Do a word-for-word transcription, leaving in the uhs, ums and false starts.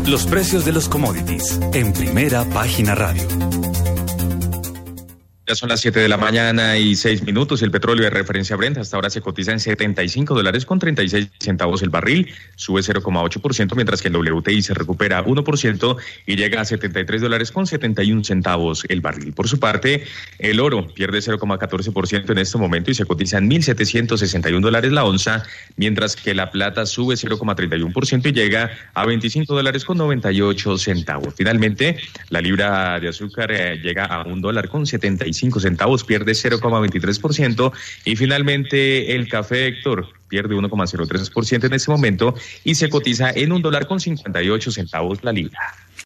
Los precios de los commodities en Primera Página Radio. Ya son las siete de la mañana y seis minutos. El petróleo de referencia Brent hasta ahora se cotiza en setenta y cinco dólares con treinta y seis centavos el barril. Sube cero coma ocho por ciento, mientras que el W T I se recupera uno por ciento y llega a setenta y tres dólares con setenta y un centavos el barril. Por su parte, el oro pierde cero coma catorce por ciento en este momento y se cotiza en mil setecientos sesenta y un dólares la onza, mientras que la plata sube cero coma treinta y uno por ciento y llega a veinticinco dólares con noventa y ocho centavos. Finalmente, la libra de azúcar eh, llega a un dólar con setenta y cinco centavos, pierde cero coma veintitrés por ciento y finalmente el café, Héctor, pierde uno coma cero tres por ciento en este momento y se cotiza en un dólar con cincuenta y ocho centavos la libra.